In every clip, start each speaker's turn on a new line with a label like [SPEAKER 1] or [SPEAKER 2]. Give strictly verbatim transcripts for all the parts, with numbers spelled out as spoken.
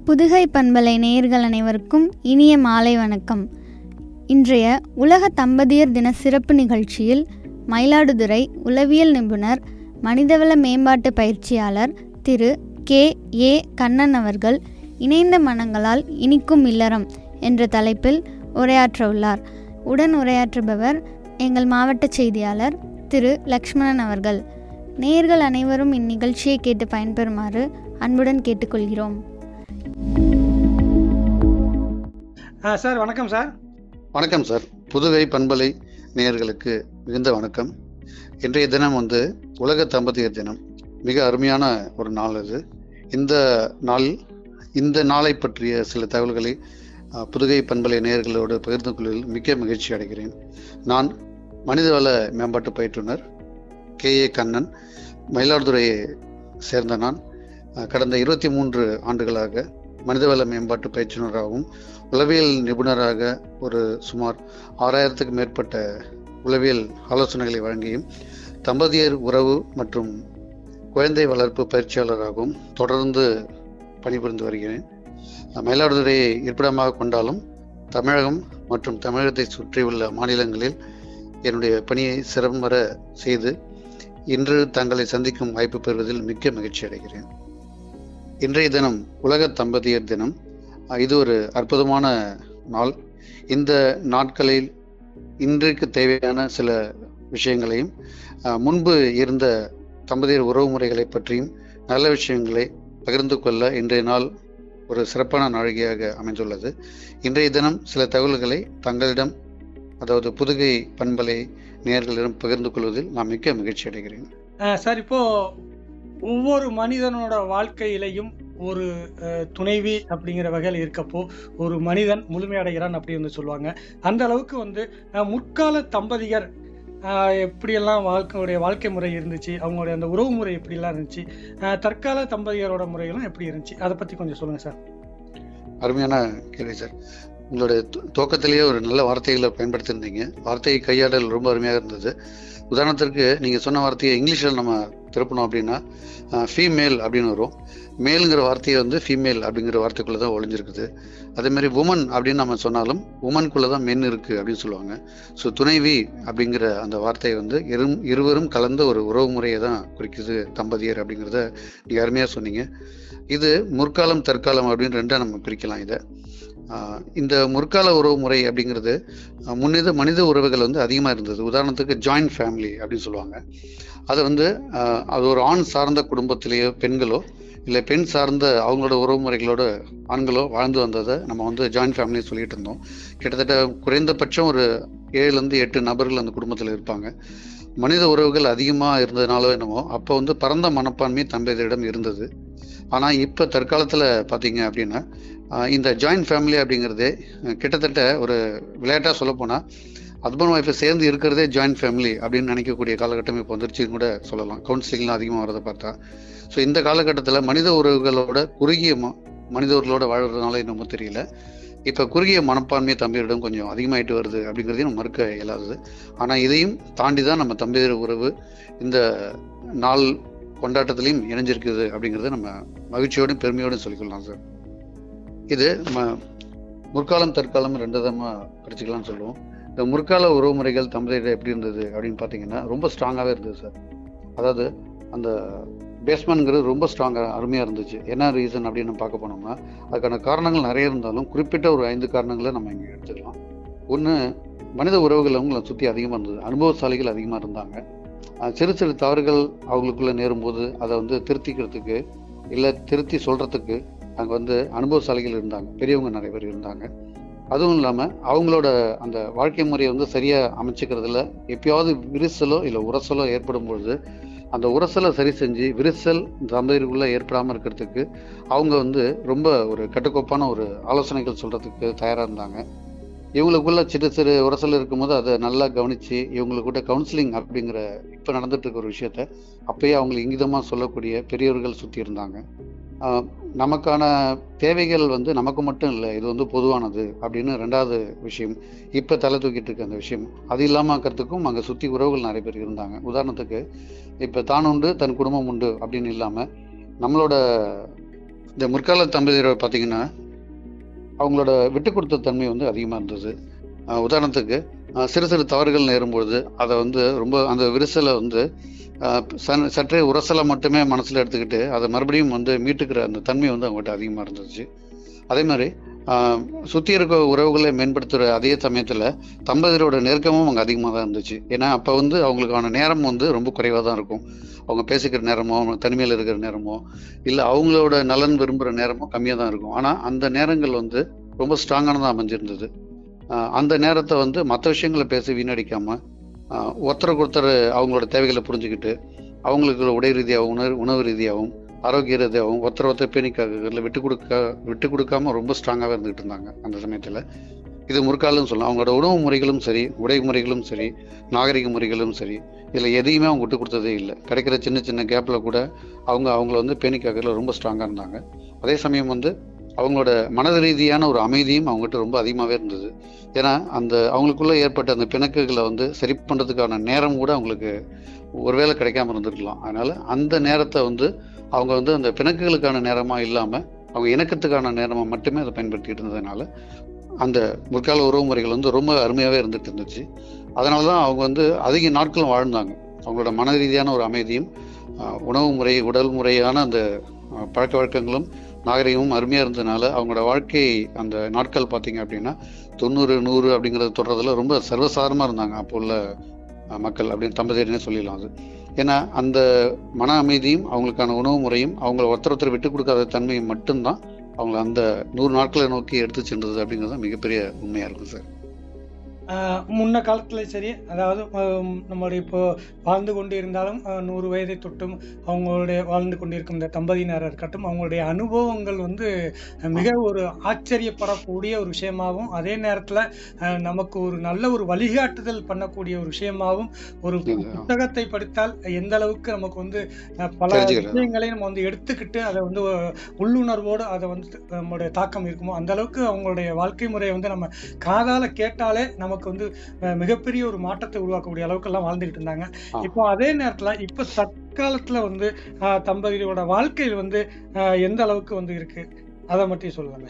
[SPEAKER 1] புதுகை பண்பலை நேயர்கள் அனைவருக்கும் இனிய மாலை வணக்கம். இன்றைய உலக தம்பதியர் தின சிறப்பு நிகழ்ச்சியில் மயிலாடுதுறை உளவியல் நிபுணர், மனிதவள மேம்பாட்டு பயிற்சியாளர் திரு கே ஏ கண்ணன் அவர்கள் இணைந்த மனங்களால் இனிக்கும் இல்லறம் என்ற தலைப்பில் உரையாற்ற உள்ளார். உடன் உரையாற்றுபவர் எங்கள் மாவட்ட செய்தியாளர் திரு லக்ஷ்மணன் அவர்கள். நேயர்கள் அனைவரும் இந்நிகழ்ச்சியை கேட்டு பயன்பெறுமாறு அன்புடன் கேட்டுக்கொள்கிறோம்.
[SPEAKER 2] சார் வணக்கம் சார்.
[SPEAKER 3] வணக்கம் சார். புதுகை பண்பலை நேயர்களுக்கு மிகுந்த வணக்கம். இன்றைய தினம் வந்து உலக தம்பதியர் தினம். மிக அருமையான ஒரு நாள் அது. இந்த நாள் இந்த நாளை பற்றிய சில தகவல்களை புதுகை பண்பலை நேயர்களோடு பகிர்ந்து கொள்வதில் மிக்க மகிழ்ச்சி அடைகிறேன். நான் மனிதவள மேம்பாட்டு பயிற்றுனர் கே ஏ கண்ணன், மயிலாடுதுறையை சேர்ந்த நான் கடந்த இருபத்தி மூன்று ஆண்டுகளாக மனிதவள மேம்பாட்டு பயிற்றுனராகவும் உளவியல் நிபுணராக ஒரு சுமார் ஆறாயிரத்துக்கு மேற்பட்ட உளவியல் ஆலோசனைகளை வழங்கியும் தம்பதியர் உறவு மற்றும் குழந்தை வளர்ப்பு பயிற்சியாளராகவும் தொடர்ந்து பணிபுரிந்து வருகிறேன். மயிலாடுதுறையை இருப்பிடமாக கொண்டாலும் தமிழகம் மற்றும் தமிழகத்தை சுற்றியுள்ள மாநிலங்களில் என்னுடைய பணியை சிறம்பெற செய்து இன்று தங்களை சந்திக்கும் வாய்ப்பு பெறுவதில் மிக்க மகிழ்ச்சி அடைகிறேன். இன்றைய தினம் உலக தம்பதியர் தினம். இது ஒரு அற்புதமான நாள். இந்த நாட்களில் இன்றைக்கு தேவையான சில விஷயங்களையும் முன்பு இருந்த தம்பதியர் உறவு முறைகளை பற்றியும் நல்ல விஷயங்களை பகிர்ந்து கொள்ள இன்றைய நாள் ஒரு சிறப்பான நாழிகையாக அமைந்துள்ளது. இன்றைய தினம் சில தகவல்களை தங்களிடம், அதாவது புதுகை பண்பலை நேயர்களிடம் பகிர்ந்து கொள்வதில் நான் மிக்க மகிழ்ச்சி அடைகிறேன்.
[SPEAKER 2] சார், இப்போ ஒவ்வொரு மனிதனோட வாழ்க்கையிலையும் ஒரு துணைவி அப்படிங்கிற வகையில் இருக்கப்போ ஒரு மனிதன் முழுமையடைகிறான் அப்படின்னு சொல்லுவாங்க. அந்த அளவுக்கு வந்து முற்கால தம்பதியர் எப்படியெல்லாம் வாழ்க்கையுடைய வாழ்க்கை முறை இருந்துச்சு, அவங்களுடைய அந்த உறவு முறை எப்படிலாம் இருந்துச்சு, தற்கால தம்பதியரோட முறைகளும் எப்படி இருந்துச்சு, அதை பற்றி கொஞ்சம் சொல்லுங்க சார்.
[SPEAKER 3] அருமையான கேள்வி சார். உங்களுடைய துவக்கத்திலேயே ஒரு நல்ல வார்த்தைகளை பயன்படுத்தியிருந்தீங்க. வார்த்தை கையாடல் ரொம்ப அருமையாக இருந்தது. உதாரணத்திற்கு நீங்கள் சொன்ன வார்த்தையை இங்கிலீஷில் நம்ம திருப்பணும் அப்படின்னா ஃபீமேல் அப்படின்னு வரும். மேலுங்கிற வார்த்தையை வந்து ஃபீமேல் அப்படிங்கிற வார்த்தைக்குள்ளே தான் ஒழிஞ்சிருக்குது. அதேமாதிரி உமன் அப்படின்னு நம்ம சொன்னாலும் உமனுக்குள்ளே தான் மென் இருக்குது அப்படின்னு சொல்லுவாங்க. ஸோ துணைவி அப்படிங்கிற அந்த வார்த்தையை வந்து இரு இருவரும் கலந்த ஒரு உறவு முறையை தான் குறிக்குது தம்பதியர் அப்படிங்கிறத நீங்கள் அருமையாக சொன்னீங்க. இது முற்காலம் தற்காலம் அப்படின்னு ரெண்டாக நம்ம பிரிக்கலாம். இதை இந்த முற்கால உறவு முறை அப்படிங்கிறது முன்னித மனித உறவுகள் வந்து அதிகமாக இருந்தது. உதாரணத்துக்கு ஜாயிண்ட் ஃபேமிலி அப்படின்னு சொல்லுவாங்க. அதை வந்து அது ஒரு ஆண் சார்ந்த குடும்பத்திலேயோ பெண்களோ இல்லை பெண் சார்ந்த அவங்களோட உறவு முறைகளோட ஆண்களோ வாழ்ந்து வந்ததை நம்ம வந்து ஜாயிண்ட் ஃபேமிலி சொல்லிட்டு இருந்தோம். கிட்டத்தட்ட குறைந்தபட்சம் ஒரு ஏழுலேருந்து எட்டு நபர்கள் அந்த குடும்பத்தில் இருப்பாங்க. மனித உறவுகள் அதிகமாக இருந்ததுனாலோ என்னமோ அப்போ வந்து பரந்த மனப்பான்மை தம்பதியரிடம் இருந்தது. ஆனால் இப்போ தற்காலத்தில் பார்த்தீங்க அப்படின்னா இந்த ஜாயிண்ட் ஃபேமிலி அப்படிங்கிறதே கிட்டத்தட்ட ஒரு விளையாட்டாக சொல்லப்போனால் ஹஸ்பண்ட் ஒய்ஃபை சேர்ந்து இருக்கிறதே ஜாயிண்ட் ஃபேமிலி அப்படின்னு நினைக்கக்கூடிய காலகட்டம் இப்போ வந்துருச்சுன்னு கூட சொல்லலாம். கவுன்சிலிங்லாம் அதிகமாக வரதை பார்த்தா. ஸோ இந்த காலகட்டத்தில் மனித உறவுகளோட குறுகிய ம மனித உறவுகளோட வாழ்கிறதுனால என்னமோ தெரியல, இப்போ குறுகிய மனப்பான்மை தம்பியரிடம் கொஞ்சம் அதிகமாகிட்டு வருது அப்படிங்கிறதையும் நம்ம மறுக்க இயலாதது. ஆனால் இதையும் தாண்டி தான் நம்ம தம்பியர் உறவு இந்த நாள் கொண்டாட்டத்திலையும் இணைஞ்சிருக்குது அப்படிங்கிறத நம்ம மகிழ்ச்சியோடும் பெருமையோடும் சொல்லிக்கொள்ளலாம் சார். இது நம்ம முற்காலம் தற்காலம் ரெண்டு விதமாக படிச்சுக்கலாம்னு சொல்லுவோம். இந்த முற்கால உறவு முறைகள் தம்பதியர் எப்படி இருந்தது அப்படின்னு பார்த்தீங்கன்னா ரொம்ப ஸ்ட்ராங்காகவே இருந்தது சார். அதாவது அந்த பேஸ்மெண்ட்ங்கிறது ரொம்ப ஸ்ட்ராங்காக அருமையாக இருந்துச்சு. என்ன ரீசன் அப்படின்னு நம்ம பார்க்க போனோம்னா அதுக்கான காரணங்கள் நிறைய இருந்தாலும் குறிப்பிட்ட ஒரு ஐந்து காரணங்களை நம்ம இங்கே எடுத்துக்கலாம். ஒன்று, மனித உறவுகள் அவங்களை சுற்றி அதிகமாக இருந்தது. அனுபவசாலிகள் அதிகமாக இருந்தாங்க. சிறு சிறு தவறுகள் அவங்களுக்குள்ளே நேரும்போது அதை வந்து திருத்திக்கிறதுக்கு இல்லை திருத்தி சொல்கிறதுக்கு அங்கே வந்து அனுபவசாலிகள் இருந்தாங்க, பெரியவங்க நிறைய பேர் இருந்தாங்க. அதுவும் இல்லாமல் அவங்களோட அந்த வாழ்க்கை முறையை வந்து சரியாக அமைச்சிக்கிறதுல எப்பயாவது விரிசலோ இல்லை உரசலோ ஏற்படும் பொழுது அந்த உரசலை சரி செஞ்சு விரிசல் தம்பதியருக்குள்ளே ஏற்படாமல் இருக்கிறதுக்கு அவங்க வந்து ரொம்ப ஒரு கட்டுக்கோப்பான ஒரு ஆலோசனைகள் சொல்கிறதுக்கு தயாராக இருந்தாங்க. இவங்களுக்குள்ள சிறு சிறு உரசல் இருக்கும்போது அதை நல்லா கவனித்து இவங்களுக்கூட கவுன்சிலிங் அப்படிங்கிற இப்போ நடந்துட்டு இருக்க ஒரு விஷயத்த அப்பயே அவங்களுக்கு இங்கிதமாக சொல்லக்கூடிய பெரியவர்கள் சுற்றி இருந்தாங்க. நமக்கான தேவைகள் வந்து நமக்கு மட்டும் இல்லை, இது வந்து பொதுவானது அப்படின்னு ரெண்டாவது விஷயம் இப்போ தலை தூக்கிட்டு இருக்க அந்த விஷயம். அது இல்லாமல் இருக்கிறதுக்கும் அங்கே சுற்றி உறவுகள் நிறைய பேர் இருந்தாங்க. உதாரணத்துக்கு இப்போ தான் உண்டு தன் குடும்பம் உண்டு அப்படின்னு இல்லாமல் நம்மளோட இந்த முற்கால தம்பதியரை பார்த்தீங்கன்னா அவங்களோட விட்டு கொடுத்த தன்மை வந்து அதிகமாக இருந்தது. ஆஹ் உதாரணத்துக்கு ஆஹ் சிறு சிறு தவறுகள் நேரும்பொழுது அதை வந்து ரொம்ப அந்த விரிசலை வந்து ஆஹ் ச- சற்றே உரசலை மட்டுமே மனசில் எடுத்துக்கிட்டு அதை மறுபடியும் வந்து மீட்டுக்கிற அந்த தன்மை வந்து அவங்ககிட்ட அதிகமாக இருந்துச்சு. அதே மாதிரி ஆஹ் சுற்றி இருக்க உறவுகளை மேம்படுத்துகிற அதே சமயத்தில் தம்பதியரோட நெருக்கமும் அங்கே அதிகமாக தான் இருந்துச்சு. ஏன்னா அப்போ வந்து அவங்களுக்கான நேரம் வந்து ரொம்ப குறைவாக தான் இருக்கும். அவங்க பேசிக்கிற நேரமோ அவங்க தனிமையில் இருக்கிற நேரமோ இல்லை அவங்களோட நலன் விரும்புகிற நேரமோ கம்மியாக தான் இருக்கும். ஆனால் அந்த நேரங்கள் வந்து ரொம்ப ஸ்ட்ராங்கானதாக அமைஞ்சிருந்தது. ஆஹ் அந்த நேரத்தை வந்து மற்ற விஷயங்களை பேசி வீணடிக்காமல் ஒருத்தருக்கு ஒருத்தர் அவங்களோட தேவைகளை புரிஞ்சுக்கிட்டு அவங்களுக்கு உடை ரீதியாகவும் உணவு உணவு ரீதியாகவும் ஆரோக்கிய ரீதியாகவும் ஒருத்தர் ஒருத்தர் பேணிக்காக விட்டு கொடுக்க விட்டு கொடுக்காம ரொம்ப ஸ்ட்ராங்காகவே இருந்துகிட்டு இருந்தாங்க அந்த சமயத்தில். இது முற்காலம்னு சொல்லலாம். அவங்களோட உணவு முறைகளும் சரி, உடை முறைகளும் சரி, நாகரிக முறைகளும் சரி, இதில் எதையுமே அவங்க விட்டு கொடுத்ததே இல்லை. கிடைக்கிற சின்ன சின்ன கேப்பில் கூட அவங்க அவங்கள வந்து பேணிக்காக ரொம்ப ஸ்ட்ராங்காக இருந்தாங்க. அதே சமயம் வந்து அவங்களோட மனது ரீதியான ஒரு அமைதியும் அவங்ககிட்ட ரொம்ப அதிகமாகவே இருந்தது. ஏன்னா அந்த அவங்களுக்குள்ள ஏற்பட்ட அந்த பிணக்குகளை வந்து சரி பண்ணுறதுக்கான நேரம் கூட அவங்களுக்கு ஒருவேளை கிடைக்காம இருந்திருக்கலாம். அதனால அந்த நேரத்தை வந்து அவங்க வந்து அந்த பிணக்குகளுக்கான நேரமாக இல்லாமல் அவங்க இணக்கத்துக்கான நேரமாக மட்டுமே அதை பயன்படுத்திட்டு இருந்ததுனால அந்த முற்கால உறவு முறைகள் வந்து ரொம்ப அருமையாகவே இருந்துட்டு இருந்துச்சு. அதனால தான் அவங்க வந்து அதிக நாட்களும் வாழ்ந்தாங்க. அவங்களோட மன ரீதியான ஒரு அமைதியும் ஆஹ் உணவு முறை, உடல் முறையான அந்த ஆஹ் பழக்க வழக்கங்களும் நாகரிகமும் அருமையாக இருந்ததுனால அவங்களோட வாழ்க்கை அந்த நாட்கள் பார்த்தீங்க அப்படின்னா தொண்ணூறு நூறு அப்படிங்கிறத தொடர்றதுல ரொம்ப சர்வசாதாரணமாக இருந்தாங்க அப்போ உள்ள ஆஹ் மக்கள் அப்படின்னு தம்பதியர்னே சொல்லிடலாம். அது ஏன்னா அந்த மன அமைதியும் அவங்களுக்கான உணவு முறையும் அவங்கள ஒருத்தர் ஒருத்தர் விட்டு கொடுக்காத தன்மையும் மட்டும்தான் அவங்கள அந்த நூறு நாட்களை நோக்கி எடுத்து சென்றது அப்படிங்கிறது மிகப்பெரிய உண்மையாக இருக்கும் சார்.
[SPEAKER 2] ஆஹ் முன்ன காலத்துல சரி, அதாவது ஆம், நம்மளுடைய இப்போ வாழ்ந்து கொண்டு இருந்தாலும் ஆஹ் நூறு வயதை தொட்டும் அவங்களுடைய வாழ்ந்து கொண்டிருக்கும் இந்த தம்பதியினராக இருக்கட்டும், அவங்களுடைய அனுபவங்கள் வந்து அஹ், மிக ஒரு ஆச்சரியப்படக்கூடிய ஒரு விஷயமாகவும், அதே நேரத்துல ஆஹ், நமக்கு ஒரு நல்ல ஒரு வழிகாட்டுதல் பண்ணக்கூடிய ஒரு விஷயமாகவும், ஒரு பு-
[SPEAKER 3] இது
[SPEAKER 2] புத்தகத்தை படித்தால் எந்த அளவுக்கு நமக்கு வந்து அஹ், பல
[SPEAKER 3] தெரிஞ்சுக்கிறேன்.
[SPEAKER 2] விஷயங்களை நம்ம வந்து எடுத்துக்கிட்டு அதை வந்து அஹ், உள்ளுணர்வோடு அதை வந்து நம்மளுடைய தாக்கம் இருக்குமோ அந்த அளவுக்கு அவங்களுடைய வாழ்க்கை முறையை வந்து நம்ம காதால கேட்டாலே நமக்கு வந்து அஹ், மிகப்பெரிய ஒரு மாற்றத்தை உருவாக்கக்கூடிய அளவுக்கு எல்லாம் வாழ்ந்துகிட்டு இருந்தாங்க.
[SPEAKER 3] ஆ
[SPEAKER 2] இப்போ அதே நேரத்துல இப்ப தற்காலத்துல வந்து அஹ், தம்பதியோட வாழ்க்கையில் வந்து அஹ், எந்த அளவுக்கு வந்து இருக்கு அதை மட்டும் சொல்லுவாங்க.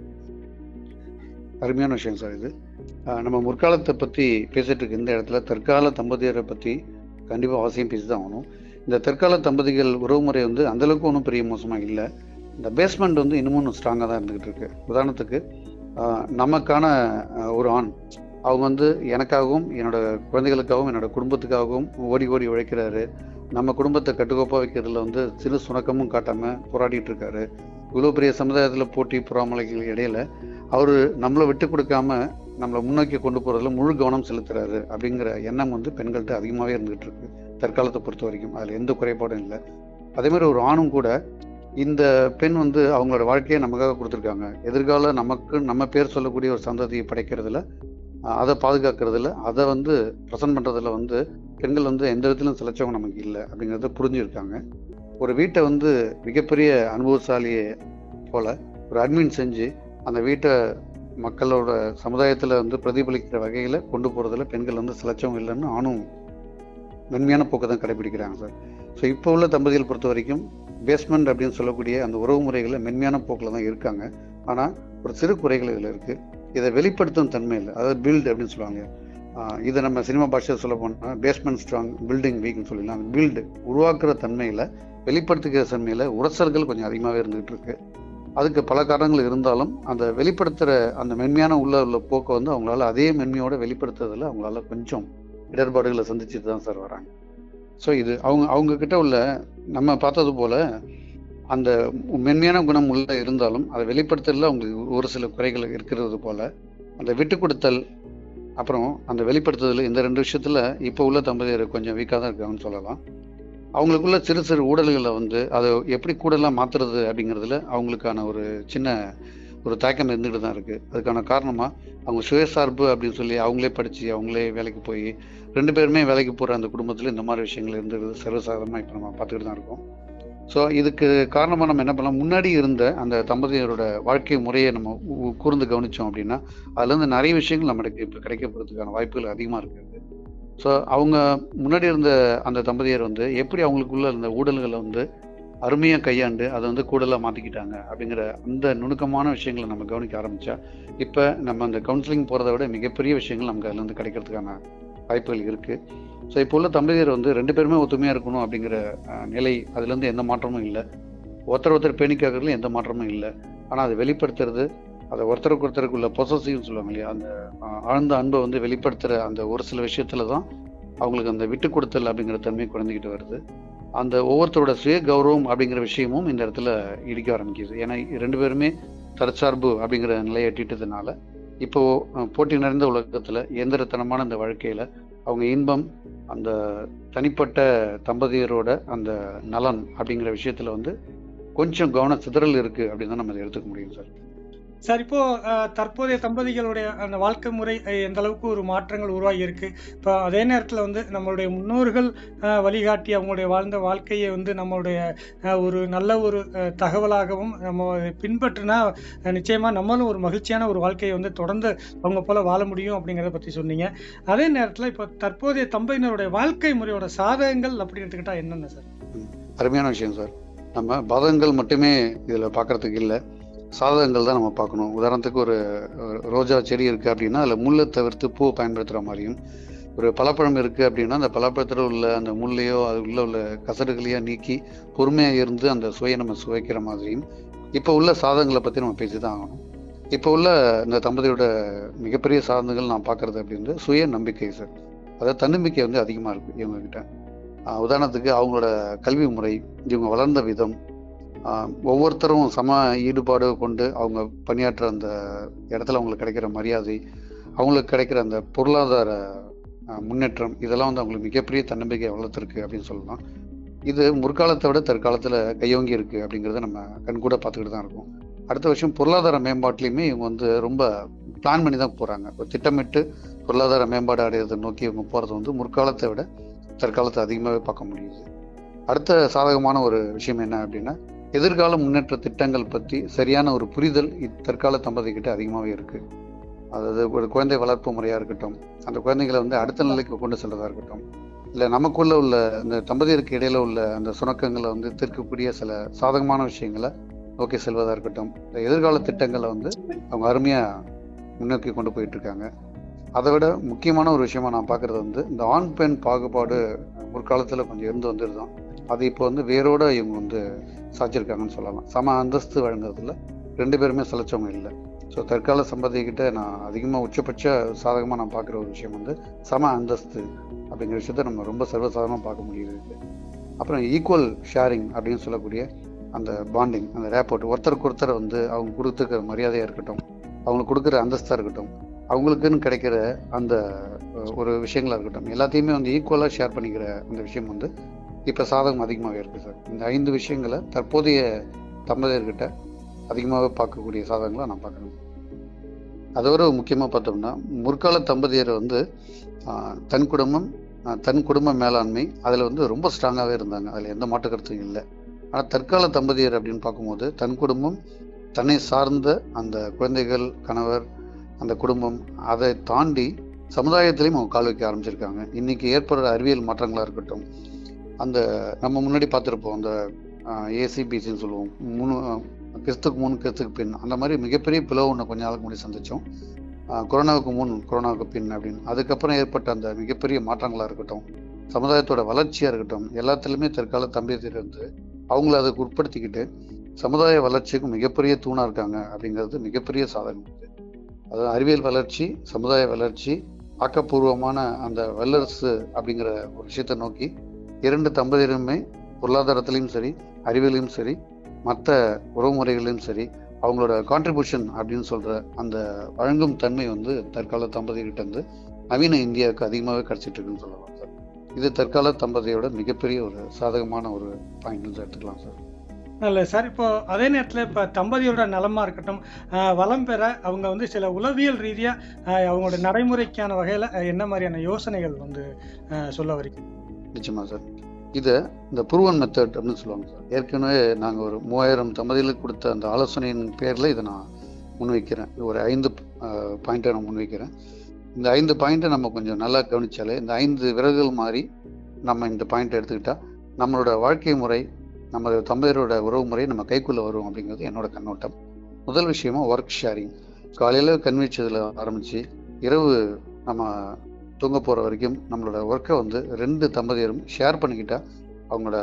[SPEAKER 3] அருமையான விஷயம் சார் இது. ஆஹ் நம்ம முற்காலத்தை பற்றி பேசிட்டு இருக்க இந்த இடத்துல தற்கால தம்பதியரை பற்றி கண்டிப்பாக அவசியம் பேசி தான் ஆகணும். இந்த தற்கால தம்பதிகள் உறவுமுறை வந்து அந்தளவுக்கு ஒன்றும் பெரிய மோசமாக இல்லை. இந்த பேஸ்மெண்ட் வந்து இன்னமும் ஸ்ட்ராங்காக தான் இருந்துகிட்டு இருக்கு. உதாரணத்துக்கு ஆஹ் நமக்கான ஆஹ் ஒரு ஆண் அவங்க வந்து எனக்காகவும் என்னோட குழந்தைகளுக்காகவும் என்னோட குடும்பத்துக்காகவும் ஓடி ஓடி உழைக்கிறாரு. நம்ம குடும்பத்தை கட்டுக்கோப்பாக வைக்கிறதுல வந்து சிறு சுணக்கமும் காட்டாமல் போராடிட்டு இருக்காரு. இவ்வளோ பெரிய சமுதாயத்தில் போட்டி பொறாமலைகள் இடையில அவர் நம்மளை விட்டு கொடுக்காம நம்மளை முன்னோக்கி கொண்டு போகிறதுல முழு கவனம் செலுத்துறாரு அப்படிங்கிற எண்ணம் வந்து பெண்கள்கிட்ட அதிகமாகவே இருந்துகிட்டு இருக்கு தற்காலத்தை பொறுத்த வரைக்கும். அதில் எந்த குறைபாடும் இல்லை. அதே மாதிரி ஒரு ஆணும் கூட இந்த பெண் வந்து அவங்களோட வாழ்க்கையை நமக்காக கொடுத்துருக்காங்க. எதிர்கால நமக்கு நம்ம பேர் சொல்லக்கூடிய ஒரு சந்ததியை படைக்கிறதுல அஹ் அதை பாதுகாக்கிறதுல அதை வந்து ப்ரெசென்ட் பண்ணுறதுல வந்து பெண்கள் வந்து எந்த விதத்திலும் சிலைச்சவங்க நமக்கு இல்லை அப்படிங்கிறத புரிஞ்சுருக்காங்க. ஒரு வீட்டை வந்து மிகப்பெரிய அனுபவசாலியை போல ஒரு அட்மின் செஞ்சு அந்த வீட்டை மக்களோட சமுதாயத்தில் வந்து பிரதிபலிக்கிற வகையில் கொண்டு போகிறதுல பெண்கள் வந்து சிலைச்சவங்க இல்லைன்னு ஆணும் மென்மையான போக்கை தான் கடைபிடிக்கிறாங்க சார். ஸோ இப்போ உள்ள தம்பதிகள் பொறுத்த வரைக்கும் பேஸ்மெண்ட் அப்படின்னு சொல்லக்கூடிய அந்த உறவு முறைகளில் மென்மையான போக்கில் தான் இருக்காங்க. ஆனால் ஒரு சிறு குறைகள் இதில் இருக்குது. இதை வெளிப்படுத்தும் தன்மை இல்லை. அதாவது பில்டு அப்படின்னு சொல்லுவாங்க. ஆஹ் இதை நம்ம சினிமா பாஷையை சொல்ல போனால் பேஸ்மெண்ட் ஸ்ட்ராங் பில்டிங் வீக்னு சொல்லலாம். அந்த பில்டு உருவாக்குற தன்மையில் வெளிப்படுத்துகிற தன்மையில் உரசல்கள் கொஞ்சம் அதிகமாகவே இருந்துகிட்டு இருக்கு. அதுக்கு பல காரணங்கள் இருந்தாலும் அந்த வெளிப்படுத்துகிற அந்த மென்மையான உள்ள உள்ள போக்கை வந்து அவங்களால அதே மென்மையோட வெளிப்படுத்துறதுல அவங்களால கொஞ்சம் இடர்பாடுகளை சந்திச்சுட்டு தான் சார் வராங்க. ஸோ இது அவங்க அவங்க கிட்ட உள்ள நம்ம பார்த்தது போல அந்த மென்மையான குணம் உள்ள இருந்தாலும் அதை வெளிப்படுத்துறதுல அவங்களுக்கு ஒரு சில குறைகள் இருக்கிறது போல அந்த விட்டு கொடுத்தல் அப்புறம் அந்த வெளிப்படுத்துதல் இந்த ரெண்டு விஷயத்துல இப்போ உள்ள தம்பதியர் கொஞ்சம் வீக்காக தான் இருக்காங்கன்னு சொல்லலாம். அவங்களுக்குள்ள சிறு சிறு ஊடல்களை வந்து அதை எப்படி கூடலாம் மாத்துறது அப்படிங்கிறதுல அவங்களுக்கான ஒரு சின்ன ஒரு தயக்கம் இருந்துகிட்டு தான் இருக்குது. அதுக்கான காரணமாக அவங்க சுயசார்பு அப்படின்னு சொல்லி அவங்களே படித்து அவங்களே வேலைக்கு போய் ரெண்டு பேருமே வேலைக்கு போகிற அந்த குடும்பத்தில் இந்த மாதிரி விஷயங்கள் இருந்துருக்குது சர்வசாதாரணமாக இப்போ நம்ம பார்த்துக்கிட்டு தான் இருக்கோம். ஸோ இதுக்கு காரணமாக நம்ம என்ன பண்ணலாம், முன்னாடி இருந்த அந்த தம்பதியரோட வாழ்க்கை முறையை நம்ம ஊ- கூர்ந்து கவனித்தோம் அப்படின்னா அதுலேருந்து நிறைய விஷயங்கள் நம்மளுக்கு இப்போ கிடைக்கப்படுறதுக்கான வாய்ப்புகள் அதிகமாக இருக்குது. ஸோ அவங்க முன்னாடி இருந்த அந்த தம்பதியர் வந்து எப்படி அவங்களுக்குள்ள இருந்த ஊடல்களை வந்து அருமையாக கையாண்டு அதை வந்து கூடுதலாக மாற்றிக்கிட்டாங்க அப்படிங்கிற அந்த நுணுக்கமான விஷயங்களை நம்ம கவனிக்க ஆரம்பித்தா இப்போ நம்ம அந்த கவுன்சிலிங் போகிறத விட மிகப்பெரிய விஷயங்கள் நமக்கு அதுலேருந்து கிடைக்கிறதுக்கான வாய்ப்புகள் இருக்குது. ஸோ இப்போ உள்ள தம்பதியர் வந்து ரெண்டு பேருமே ஒத்துமையாக இருக்கணும் அப்படிங்கிற நிலை, அதுலேருந்து எந்த மாற்றமும் இல்லை. ஒருத்தர் ஒருத்தர் பேணிக்காகிறதுல எந்த மாற்றமும் இல்லை. ஆனால் அதை வெளிப்படுத்துறது, அதை ஒருத்தருக்கு ஒருத்தருக்கு உள்ள பொசசிவ்னு சொல்லுவாங்க இல்லையா, அந்த ஆழ்ந்த அன்பை வந்து வெளிப்படுத்துகிற அந்த ஒரு சில விஷயத்துல தான் அவங்களுக்கு அந்த விட்டு கொடுத்தல் அப்படிங்கிற தன்மை குறைஞ்சிக்கிட்டு வருது. அந்த ஒவ்வொருத்தரோட சுய கௌரவம் அப்படிங்கிற விஷயமும் இந்த இடத்துல இடிக்க ஆரம்பிக்குது. ஏன்னா ரெண்டு பேருமே தற்சார்பு அப்படிங்கிற நிலையை எட்டிட்டதுனால இப்போ போட்டி நிறைந்த உலகத்துல இயந்திரத்தனமான இந்த வாழ்க்கையில அவங்க இன்பம், அந்த தனிப்பட்ட தம்பதியரோட அந்த நலன் அப்படிங்கிற விஷயத்துல வந்து கொஞ்சம் கவன சிதறல் இருக்கு அப்படின்னு தான் நம்ம அதை எடுத்துக்க முடியும் சார்.
[SPEAKER 2] சார், இப்போ தற்போதைய தம்பதிகளுடைய அந்த வாழ்க்கை முறை எந்த அளவுக்கு ஒரு மாற்றங்கள் உருவாகி இருக்கு. இப்போ அதே நேரத்தில் வந்து நம்மளுடைய முன்னோர்கள் வழிகாட்டி அவங்களுடைய வாழ்ந்த வாழ்க்கையை வந்து நம்மளுடைய ஒரு நல்ல ஒரு தகவலாகவும் நம்ம பின்பற்றினா நிச்சயமா நம்மளும் ஒரு மகிழ்ச்சியான ஒரு வாழ்க்கையை வந்து தொடர்ந்து அவங்க போல வாழ முடியும் அப்படிங்கிறத பற்றி சொன்னீங்க. அதே நேரத்தில் இப்போ தற்போதைய தம்பதியினருடைய வாழ்க்கை முறையோட சாதகங்கள் அப்படின்னு எடுத்துக்கிட்டா என்னென்ன சார்?
[SPEAKER 3] அருமையான விஷயம் சார். நம்ம பாதகங்கள் மட்டுமே இதில் பார்க்கறதுக்கு இல்லை, சாதகங்கள் தான் நம்ம பார்க்கணும். உதாரணத்துக்கு ஒரு ரோஜா செடி இருக்குது அப்படின்னா அதில் முள்ளை தவிர்த்து பூவை பயன்படுத்துகிற மாதிரியும், ஒரு பலாப்பழம் இருக்குது அப்படின்னா அந்த பலாப்பழத்தில் உள்ள அந்த முள்ளையோ அது உள்ள உள்ள கசடுகளையோ நீக்கி பொறுமையாக இருந்து அந்த சுவையை நம்ம சுவைக்கிற மாதிரியும் இப்போ உள்ள சாதகங்களை பற்றி நம்ம பேசி தான் ஆகணும். இப்போ உள்ள இந்த தம்பதியோட மிகப்பெரிய சாதகங்கள் நான் பார்க்குறது அப்படின்றது சுய நம்பிக்கை சார். அதாவது தன்னம்பிக்கை வந்து அதிகமாக இருக்குது இவங்ககிட்ட. உதாரணத்துக்கு அவங்களோட கல்வி முறை, இவங்க வளர்ந்த விதம், ஒவ்வொருத்தரும் சம ஈடுபாடு கொண்டு அவங்க பணியாற்ற அந்த இடத்துல அவங்களுக்கு கிடைக்கிற மரியாதை, அவங்களுக்கு கிடைக்கிற அந்த பொருளாதார முன்னேற்றம், இதெல்லாம் வந்து அவங்களுக்கு மிகப்பெரிய தன்னம்பிக்கை வளர்த்துருக்கு அப்படின்னு சொல்லலாம். இது முற்காலத்தை விட தற்காலத்தில் கையோங்கி இருக்கு அப்படிங்கிறத நம்ம கண்கூட பார்த்துக்கிட்டு தான் இருக்கோம். அடுத்த வருஷம் பொருளாதார மேம்பாட்டிலையுமே இவங்க வந்து ரொம்ப பிளான் பண்ணி தான் போகிறாங்க. ஒரு திட்டமிட்டு பொருளாதார மேம்பாடு அடையிறதை நோக்கி இவங்க போகிறது வந்து முற்காலத்தை விட தற்காலத்தை அதிகமாகவே பார்க்க முடியுது. அடுத்த சாதகமான ஒரு விஷயம் என்ன அப்படின்னா, எதிர்கால முன்னேற்ற திட்டங்கள் பற்றி சரியான ஒரு புரிதல் தற்கால தம்பதிக்கிட்ட அதிகமாகவே இருக்குது. அதாவது ஒரு குழந்தை வளர்ப்பு முறையாக இருக்கட்டும், அந்த குழந்தைகளை வந்து அடுத்த நிலைக்கு கொண்டு செல்வதாக இருக்கட்டும், இல்லை நமக்குள்ள உள்ள இந்த தம்பதியருக்கு இடையில உள்ள அந்த சுணக்கங்களை வந்து தீர்க்கக்கூடிய சில சாதகமான விஷயங்களை நோக்கி செல்வதாக இருக்கட்டும், இந்த எதிர்கால திட்டங்களை வந்து அவங்க அருமையாக முன்னோக்கி கொண்டு போயிட்டு இருக்காங்க. அதை விட முக்கியமான ஒரு விஷயமா நான் பார்க்குறது வந்து இந்த ஆண் பெண் பாகுபாடு முற்காலத்தில் கொஞ்சம் இருந்து வந்துருதான். அது இப்போ வந்து வேரோட இவங்க வந்து சாச்சிருக்காங்கன்னு சொல்லலாம். சம அந்தஸ்து வழங்குறதுல ரெண்டு பேருமே சலைச்சவங்க இல்லை. ஸோ தற்கால சம்பதிக்கிட்ட நான் அதிகமாக உச்சபட்ச சாதகமாக நான் பார்க்குற ஒரு விஷயம் வந்து சம அந்தஸ்து அப்படிங்கிற விஷயத்த நம்ம ரொம்ப சர்வசாதாரணமாக பார்க்க முடியுது. அப்புறம் ஈக்குவல் ஷேரிங் அப்படின்னு சொல்லக்கூடிய அந்த பாண்டிங், அந்த ரேப்போர்ட், ஒருத்தருக்கு ஒருத்தர் வந்து அவங்க கொடுத்துருக்கிற மரியாதையாக இருக்கட்டும், அவங்களுக்கு கொடுக்குற அந்தஸ்தாக இருக்கட்டும், அவங்களுக்குன்னு கிடைக்கிற அந்த ஒரு விஷயங்களாக இருக்கட்டும், எல்லாத்தையுமே வந்து ஈக்குவலாக ஷேர் பண்ணிக்கிற அந்த விஷயம் வந்து இப்போ சாதகம் அதிகமாகவே இருக்குது சார். இந்த ஐந்து விஷயங்களை தற்போதைய தம்பதியர்கிட்ட அதிகமாக பார்க்கக்கூடிய சாதகங்களை நான் பார்க்குறேன். அதோட முக்கியமாக பார்த்தோம்னா, முற்கால தம்பதியர் வந்து தன் குடும்பம், தன் குடும்ப மேலாண்மை அதில் வந்து ரொம்ப ஸ்ட்ராங்காகவே இருந்தாங்க. அதில் எந்த மாற்று கருத்தும் இல்லை. ஆனால் தற்கால தம்பதியர் அப்படின்னு பார்க்கும்போது தன் குடும்பம், தன்னை சார்ந்த அந்த குழந்தைகள், கணவர், அந்த குடும்பம், அதை தாண்டி சமுதாயத்திலையும் அவங்க கால் வைக்க ஆரம்பிச்சிருக்காங்க. இன்னைக்கு ஏற்படுற அறிவியல் மாற்றங்களாக இருக்கட்டும், அந்த நம்ம முன்னாடி பார்த்துருப்போம் அந்த ஏசிபிசின்னு சொல்லுவோம், மூணு கிறிஸ்துக்கு மூணு கிறிஸ்துக்கு பின், அந்த மாதிரி மிகப்பெரிய பிளவு ஒன்று கொஞ்ச நாளுக்கு முன்னாடி சந்தித்தோம். கொரோனாவுக்கு முன், கொரோனாவுக்கு பின் அப்படின்னு. அதுக்கப்புறம் ஏற்பட்ட அந்த மிகப்பெரிய மாற்றங்களாக இருக்கட்டும், சமுதாயத்தோட வளர்ச்சியாக இருக்கட்டும், எல்லாத்துலேயுமே தற்கால தம்பதியர் வந்து அவங்கள அதுக்கு உட்படுத்திக்கிட்டு சமுதாய வளர்ச்சிக்கு மிகப்பெரிய தூணாக இருக்காங்க அப்படிங்கிறது மிகப்பெரிய சாதனை. அதாவது அறிவியல் வளர்ச்சி, சமுதாய வளர்ச்சி, ஆக்கப்பூர்வமான அந்த வல்லரசு அப்படிங்கிற ஒரு விஷயத்தை நோக்கி இரண்டு தம்பதியருமே பொருளாதாரத்திலையும் சரி, அறிவியலையும் சரி, மற்ற உறவுமுறைகளையும் சரி, அவங்களோட கான்ட்ரிபியூஷன் அப்படின்னு சொல்ற அந்த வழங்கும் தன்மை வந்து தற்கால தம்பதிகிட்ட இருந்து நவீன இந்தியாவுக்கு அதிகமாகவே கிடைச்சிட்டு இருக்குன்னு சொல்லலாம் சார். இது தற்கால தம்பதியோட மிகப்பெரிய ஒரு சாதகமான ஒரு பாயிண்ட் எடுத்துக்கலாம் சார்.
[SPEAKER 2] நல்ல சார். இப்போ அதே நேரத்தில் இப்போ தம்பதியோட நலமா இருக்கட்டும், வளம் பெற அவங்க வந்து சில உளவியல் ரீதியா அவங்களோட நடைமுறைக்கான வகையில என்ன மாதிரியான யோசனைகள் வந்து சொல்ல வரீங்க?
[SPEAKER 3] நிச்சயமா சார். இதை இந்த ப்ரூவன் மெத்தட் அப்படின்னு சொல்லுவாங்க சார். ஏற்கனவே நாங்கள் ஒரு மூவாயிரம் தம்பதிகளுக்கு கொடுத்த அந்த ஆலோசனையின் பேரில் இதை நான் முன்வைக்கிறேன். ஒரு ஐந்து பாயிண்ட்டை நான் முன்வைக்கிறேன். இந்த ஐந்து பாயிண்ட்டை நம்ம கொஞ்சம் நல்லா கவனிச்சாலே, இந்த ஐந்து விரல்கள் மாதிரி நம்ம இந்த பாயிண்ட்டை எடுத்துக்கிட்டா நம்மளோட வாழ்க்கை முறை, நம்ம தம்பதியரோட உறவு முறை நம்ம கைக்குள்ள வரும் அப்படிங்கிறது என்னோட கண்ணோட்டம். முதல் விஷயமா ஒர்க் ஷேரிங். காலையில கண்வீச்சதுல ஆரம்பிச்சு இரவு நம்ம தூங்க போற வரைக்கும் நம்மளோட ஒர்க்கை வந்து ரெண்டு தம்பதியரும் ஷேர் பண்ணிக்கிட்டா அவங்களோட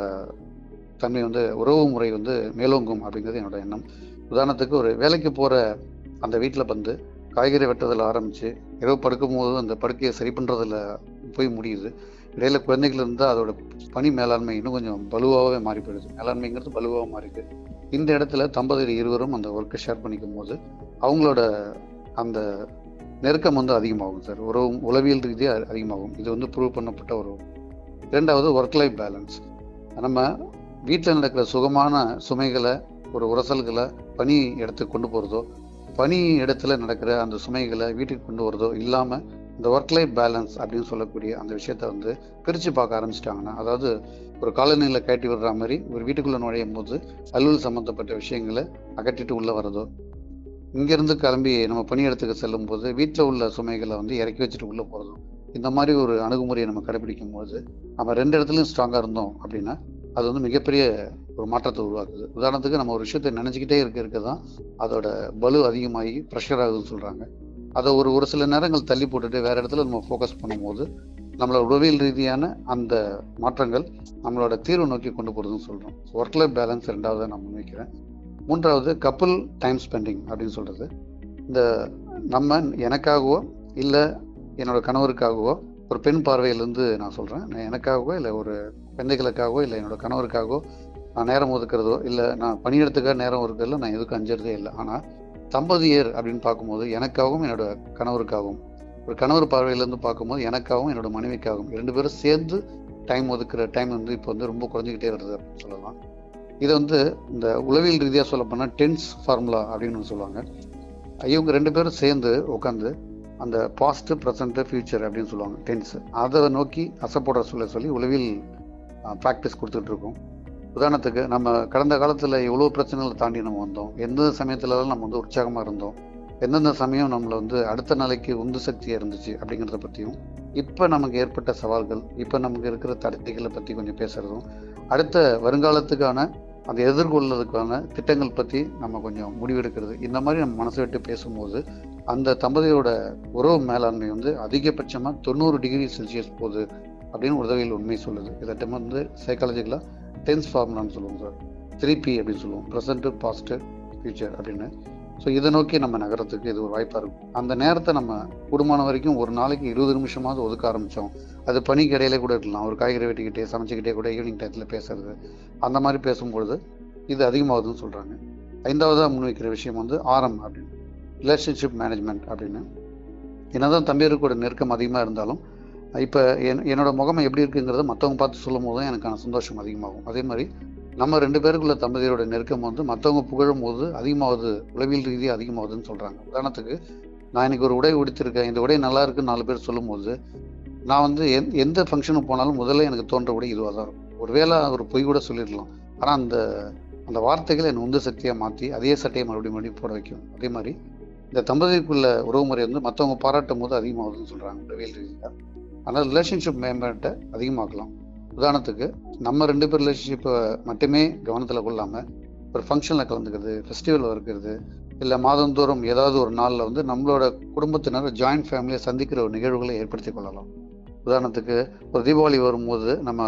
[SPEAKER 3] தன்மை வந்து உறவு முறை வந்து மேலோங்கும் அப்படிங்கிறது என்னோட எண்ணம். உதாரணத்துக்கு ஒரு வேலைக்கு போற அந்த வீட்டில் வந்து காய்கறி வெட்டுறதுல ஆரம்பிச்சு இரவு படுக்கும் போது அந்த படுக்கையை சரி பண்றதுல போய் முடியுது. இடையில குழந்தைகள் இருந்தால் அதோட பணி மேலாண்மை இன்னும் கொஞ்சம் வலுவாகவே மாறி போயிடுது. மேலாண்மைங்கிறது வலுவாக மாறிது. இந்த இடத்துல தம்பதியர் இருவரும் அந்த ஒர்க்கை ஷேர் பண்ணிக்கும் போது அவங்களோட அந்த நெருக்கம் வந்து அதிகமாகும் சார். உறவு உளவியல் ரீதியாக அதிகமாகும். இது வந்து ப்ரூவ் பண்ணப்பட்ட ஒரு. இரண்டாவது ஒர்க் லைஃப் பேலன்ஸ். நம்ம வீட்டில் நடக்கிற சுகமான சுமைகளை ஒரு உரசல்களை பணி இடத்துக்கு கொண்டு போகிறதோ, பணி இடத்துல நடக்கிற அந்த சுமைகளை வீட்டுக்கு கொண்டு வரதோ இல்லாமல் இந்த ஒர்க் லைஃப் பேலன்ஸ் அப்படின்னு சொல்லக்கூடிய அந்த விஷயத்த வந்து பிரித்து பார்க்க ஆரம்பிச்சிட்டாங்கன்னா, அதாவது ஒரு காலநிலையில் கட்டி விடுற மாதிரி ஒரு வீட்டுக்குள்ளே நுழையும் போது அலுவல் சம்மந்தப்பட்ட விஷயங்களை அகற்றிட்டு உள்ளே வரதோ, இங்கேருந்து கிளம்பி நம்ம பணியிடத்துக்கு செல்லும் போது வீட்டில் உள்ள சுமைகளை வந்து இறக்கி வச்சுட்டு உள்ளே போகிறதும், இந்த மாதிரி ஒரு அணுகுமுறையை நம்ம கடைபிடிக்கும் போது நம்ம ரெண்டு இடத்துலையும் ஸ்ட்ராங்காக இருந்தோம் அப்படின்னா அது வந்து மிகப்பெரிய ஒரு மாற்றத்தை உருவாக்குது. உதாரணத்துக்கு நம்ம ஒரு விஷயத்தை நினச்சிக்கிட்டே இருக்க இருக்க தான் அதோட பலு அதிகமாகி ப்ரெஷர் ஆகுதுன்னு சொல்கிறாங்க. அதை ஒரு ஒரு சில நேரங்கள் தள்ளி போட்டுட்டு வேறு இடத்துல நம்ம ஃபோக்கஸ் பண்ணும்போது நம்மளோட உளவியல் ரீதியான அந்த மாற்றங்கள் நம்மளோட தீர்வு நோக்கி கொண்டு போகிறதுன்னு சொல்கிறோம். ஒர்க் லைஃப் பேலன்ஸ் ரெண்டாவது நான் முன்வைக்கிறேன். மூன்றாவது கப்புள் டைம் ஸ்பெண்டிங் அப்படின்னு சொல்கிறது. இந்த நம்ம எனக்காகவோ இல்லை என்னோட கணவருக்காகவோ ஒரு பெண் பார்வையிலேருந்து நான் சொல்கிறேன், நான் எனக்காகவோ இல்லை ஒரு குழந்தைகளுக்காகவோ இல்லை என்னோட கணவருக்காகவோ நான் நேரம் ஒதுக்கிறதோ இல்லை நான் பணியிடத்துக்காக நேரம் ஒதுக்கிறதுல நான் எதுக்கும் அஞ்சுறதே இல்லை. ஆனால் தம்பதியர் அப்படின்னு பார்க்கும்போது எனக்காகவும் என்னோட கணவருக்காகவும், ஒரு கணவர் பார்வையிலேருந்து பார்க்கும்போது எனக்காகவும் என்னோட மனைவிக்காகவும் ரெண்டு பேரும் சேர்ந்து டைம் ஒதுக்குற டைம் வந்து இப்போ வந்து ரொம்ப குறைஞ்சிக்கிட்டே வருது அப்படின்னு சொல்லலாம். இதை வந்து இந்த உளவியல் ரீதியாக சொல்ல போனால் டென்ஸ் ஃபார்முலா அப்படின்னு சொல்லுவாங்க. இவங்க ரெண்டு பேரும் சேர்ந்து உட்காந்து அந்த பாஸ்ட் ப்ரெசன்ட் ஃபியூச்சர் அப்படின்னு சொல்லுவாங்க டென்ஸ், அதை நோக்கி அசைப்போட சொல்ல சொல்லி உளவியல் ப்ராக்டிஸ் கொடுத்துட்டு இருக்கோம். உதாரணத்துக்கு நம்ம கடந்த காலத்தில் எவ்வளோ பிரச்சனைகளை தாண்டி நம்ம வந்தோம், எந்த சமயத்துலலாம் நம்ம வந்து உற்சாகமாக இருந்தோம், எந்தெந்த சமயம் நம்மளை வந்து அடுத்த நாளைக்கு உந்து சக்தியாக இருந்துச்சு அப்படிங்கிறத பற்றியும், இப்போ நமக்கு ஏற்பட்ட சவால்கள், இப்போ நமக்கு இருக்கிற தடைகளை பற்றி கொஞ்சம் பேசுகிறதும், அடுத்த வருங்காலத்துக்கான அதை எதிர்கொள்வதற்கான திட்டங்கள் பற்றி நம்ம கொஞ்சம் முடிவெடுக்கிறது, இந்த மாதிரி நம்ம மனசை விட்டு பேசும்போது அந்த தம்பதியோட உறவு மேலாண்மை வந்து அதிகபட்சமாக தொண்ணூறு டிகிரி செல்சியஸ் போகுது அப்படின்னு உதவியில் உண்மை சொல்லுது. இதை டைம் வந்து சைக்காலஜிக்கலாக டென்ஸ் ஃபார்முலான்னு சொல்லுவோம் சார். த்ரீ பி அப்படின்னு சொல்லுவோம், ப்ரெசன்ட்டு பாஸ்ட்டு ஃபியூச்சர் அப்படின்னு. ஸோ இதை நோக்கி நம்ம நகரத்துக்கு இது ஒரு வாய்ப்பாக இருக்கும். அந்த நேரத்தை நம்ம கூடுமான வரைக்கும் ஒரு நாளைக்கு இருபது நிமிஷமாவது ஒதுக்க ஆரம்பித்தோம். அது பணிக்கு இடையிலே கூட இருக்கலாம். ஒரு காய்கறி வெட்டிக்கிட்டே சமைச்சிக்கிட்டே கூட ஈவினிங் டயத்தில் பேசுறது, அந்த மாதிரி பேசும்பொழுது இது அதிகமாகுதுன்னு சொல்கிறாங்க. ஐந்தாவதாக முன்வைக்கிற விஷயம் வந்து ஆரம் அப்படின்னு, ரிலேஷன்ஷிப் மேனேஜ்மெண்ட் அப்படின்னு. என்னதான் தம்பியருக்கூட நெருக்கம் அதிகமாக இருந்தாலும் இப்போ என் என்னோட முகமை எப்படி இருக்குங்கிறத மற்றவங்க பார்த்து சொல்லும் போது தான் எனக்கான சந்தோஷம் அதிகமாகும். அதே மாதிரி நம்ம ரெண்டு பேருக்குள்ள தம்பதியரோட நெருக்கம் வந்து மற்றவங்க புகழும் போது அதிகமாகுது, உளவியல் ரீதியாக அதிகமாகுதுன்னு சொல்கிறாங்க. உதாரணத்துக்கு நான் இன்னைக்கு ஒரு உடை உடுத்திருக்கேன், இந்த உடை நல்லா இருக்குன்னு நாலு பேர் சொல்லும் போது நான் வந்து எந் எந்த ஃபங்க்ஷனுக்கு போனாலும் முதல்ல எனக்கு தோன்ற உடை இதுவாக தான் இருக்கும். ஒருவேளை ஒரு பொய் கூட சொல்லிடலாம், ஆனால் அந்த அந்த வார்த்தைகள் என்னை உந்து சக்தியாக மாற்றி அதே சட்டையை மறுபடியும் மறுபடியும் போட வைக்கும். அதே மாதிரி இந்த தம்பதிக்குள்ள உறவுமுறை வந்து மற்றவங்க பாராட்டும் போது அதிகமாகுதுன்னு சொல்கிறாங்க உளவியல் ரீதியாக. ஆனால் ரிலேஷன்ஷிப் மேம்பாட்டை அதிகமாக்கலாம். உதாரணத்துக்கு நம்ம ரெண்டு பேர் ரிலேஷன்ஷிப்பை மட்டுமே கவனத்தில் கொள்ளாமல் ஒரு ஃபங்க்ஷனில் கலந்துக்கிறது, ஃபெஸ்டிவல் இருக்கிறது, இல்லை மாதந்தோறும் ஏதாவது ஒரு நாளில் வந்து நம்மளோட குடும்பத்தினர் ஜாயிண்ட் ஃபேமிலியை சந்திக்கிற ஒரு நிகழ்வுகளை ஏற்படுத்தி கொள்ளலாம். உதாரணத்துக்கு ஒரு தீபாவளி வரும்போது நம்ம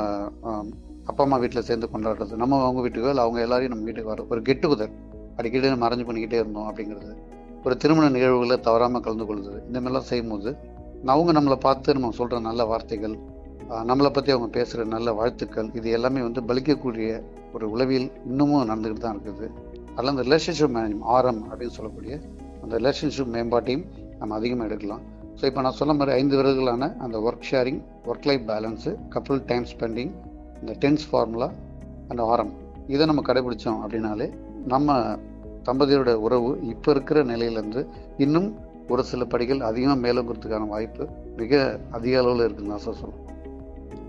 [SPEAKER 3] அப்பா அம்மா வீட்டில் சேர்ந்து கொண்டாடுறது, நம்ம அவங்க வீட்டுக்கோ இல்லை அவங்க எல்லாரையும் நம்ம வீட்டுக்கு வர ஒரு கெட் டுகெதர் அடிக்கடி நம்ம அரேஞ்ச் பண்ணிக்கிட்டே இருந்தோம் அப்படிங்கிறது, ஒரு திருமண நிகழ்வுகளை தவறாமல் கலந்து கொள்வது, இந்த மாதிரிலாம் செய்யும்போது அவங்க நம்மளை பார்த்து நம்ம சொல்கிற நல்ல வார்த்தைகள், நம்மளை பற்றி அவங்க பேசுகிற நல்ல வாழ்த்துக்கள், இது எல்லாமே வந்து பலிக்கக்கூடிய ஒரு உளவியல் இன்னமும் நடந்துக்கிட்டு தான் இருக்குது. அதில் அந்த ரிலேஷன்ஷிப் மேனேஜ்மெண்ட் ஆரம் அப்படின்னு சொல்லக்கூடிய அந்த ரிலேஷன்ஷிப் மேம்பாட்டையும் நம்ம அதிகமாக எடுக்கலாம். ஸோ இப்போ நான் சொன்ன மாதிரி ஐந்து விரல்களான அந்த work sharing, work life balance, couple time spending, இந்த டென்ஸ் ஃபார்முலா அண்ட் ஆரம், இதை நம்ம கடைபிடிச்சோம் அப்படின்னாலே நம்ம தம்பதியோட உறவு இப்போ இருக்கிற நிலையிலேருந்து இன்னும் ஒரு சில படிகள் அதிகமாக மேலோங்கிறதுக்கான வாய்ப்பு மிக அதிக அளவில் இருக்குன்னு தான் சார் சொல்லுவோம்.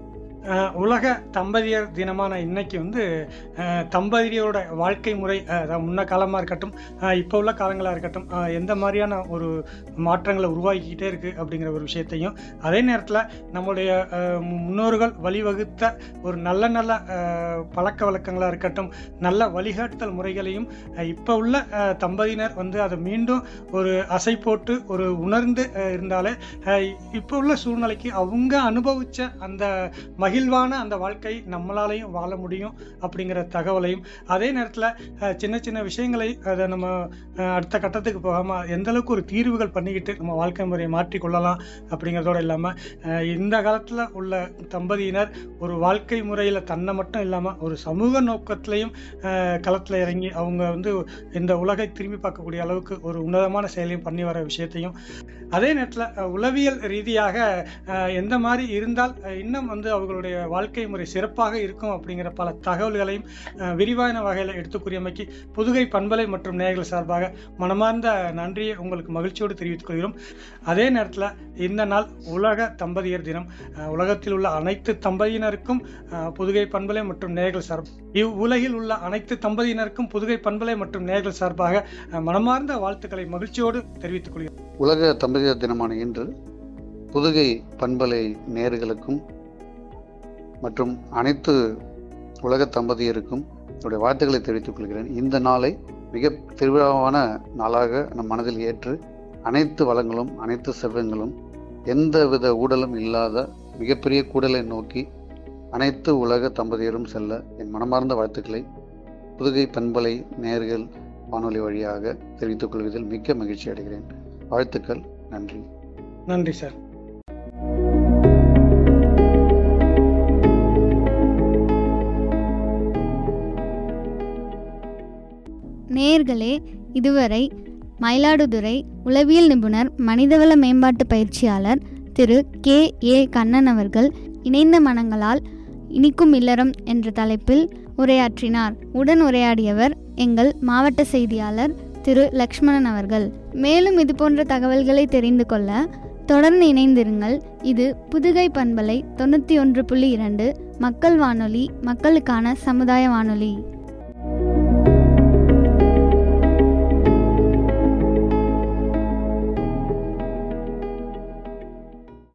[SPEAKER 2] அஹ், உலக தம்பதியர் தினமான இன்னைக்கு வந்து அஹ், தம்பதியரோட வாழ்க்கை முறை, அஹ், முன்ன காலமாக இருக்கட்டும், அஹ், இப்போ உள்ள காலங்களாக இருக்கட்டும், அஹ், எந்த மாதிரியான ஒரு மாற்றங்களை உருவாக்கிக்கிட்டே இருக்கு அப்படிங்கிற ஒரு விஷயத்தையும், அதே நேரத்தில் நம்முடைய அஹ், முன்னோர்கள் வழிவகுத்த ஒரு நல்ல நல்ல அஹ், பழக்க வழக்கங்களாக இருக்கட்டும், நல்ல வழிகாட்டுதல் முறைகளையும் அஹ், இப்போ உள்ள அஹ், தம்பதியினர் வந்து அதை மீண்டும் ஒரு அசை போட்டு ஒரு உணர்ந்து அஹ், இருந்தாலே அஹ், இப்போ உள்ள சூழ்நிலைக்கு அவங்க அனுபவிச்ச அந்த மகிழ்வான அந்த வாழ்க்கை நம்மளாலையும் வாழ முடியும் அப்படிங்கிற தகவலையும், அதே நேரத்தில் சின்ன சின்ன விஷயங்களை அதை நம்ம அஹ், அடுத்த கட்டத்துக்கு போகாமல் எந்த அளவுக்கு ஒரு தீர்வுகள் பண்ணிக்கிட்டு நம்ம வாழ்க்கை முறையை மாற்றிக்கொள்ளலாம் அப்படிங்கிறதோடு இல்லாமல், இந்த காலத்தில் உள்ள தம்பதியினர் ஒரு வாழ்க்கை முறையில் தன்னை மட்டும் இல்லாமல் ஒரு சமூக நோக்கத்திலையும் களத்தில் இறங்கி அவங்க வந்து இந்த உலகை திரும்பி பார்க்கக்கூடிய அளவுக்கு ஒரு உன்னதமான செயலையும் பண்ணி வர விஷயத்தையும், அதே நேரத்தில் உளவியல் ரீதியாக அஹ், எந்த மாதிரி இருந்தால் அஹ், இன்னும் வந்து அவர்களுடைய வாழ்க்கை முறை சிறப்பாக இருக்கும் அப்படிங்கிற பல தகவல்களையும் அஹ், விரிவான வகையில் எடுத்துக்கூறியமைக்கு புதுகை பண்பலை மற்றும் நேயர்கள் சார்பாக மனமார்ந்த நன்றியை உங்களுக்கு மகிழ்ச்சியோடு தெரிவித்துக் கொள்கிறோம். அதே நேரத்தில் இந்த நாள் உலக தம்பதியர் தினம். அஹ், உலகத்தில் உள்ள அனைத்து தம்பதியினருக்கும் அஹ், புதுகை பண்பலை மற்றும் நேயர்கள் சார்பாக, இவ் உலகில் உள்ள அனைத்து தம்பதியினருக்கும் புதுகை பண்பலை மற்றும் நேயர்கள் சார்பாக அஹ், மனமார்ந்த வாழ்த்துக்களை மகிழ்ச்சியோடு தெரிவித்துக் கொள்கிறோம்.
[SPEAKER 3] உலக தம்பதியர் தினமான இன்று புதுகை பண்பலை நேயர்களுக்கும் மற்றும் அனைத்து உலக தம்பதியருக்கும் என்னுடைய வாழ்த்துக்களை தெரிவித்துக் கொள்கிறேன். இந்த நாளை மிக திருவிழாவான நாளாக நம் மனதில் ஏற்று அனைத்து வளங்களும் அனைத்து செல்வங்களும் எந்தவித ஊழலும் இல்லாத மிகப்பெரிய கூடலை நோக்கி அனைத்து உலக தம்பதியரும் செல்ல என் மனமார்ந்த வாழ்த்துக்களை புதுகை பண்பலை நேயர்கள் வானொலி வழியாக தெரிவித்துக் கொள்வதில் மிக்க மகிழ்ச்சி அடைகிறேன். வாழ்த்துக்கள். நன்றி.
[SPEAKER 2] நன்றி சார்.
[SPEAKER 1] நேயர்களே, இதுவரை மயிலாடுதுறை உளவியல் நிபுணர் மனிதவள மேம்பாட்டு பயிற்சியாளர் திரு கே ஏ கண்ணன் அவர்கள் இணைந்த மனங்களால் இனிக்கும் இல்லறம் என்ற தலைப்பில் உரையாற்றினார். உடன் உரையாடியவர் எங்கள் மாவட்ட செய்தியாளர் திரு லக்ஷ்மணன் அவர்கள். மேலும் இது போன்ற தகவல்களை தெரிந்து கொள்ள தொடர்ந்து இணைந்திருங்கள். இது புதுகை பண்பலை தொண்ணூற்றி ஒன்று புள்ளி இரண்டு மக்கள் வானொலி, மக்களுக்கான சமுதாய வானொலி.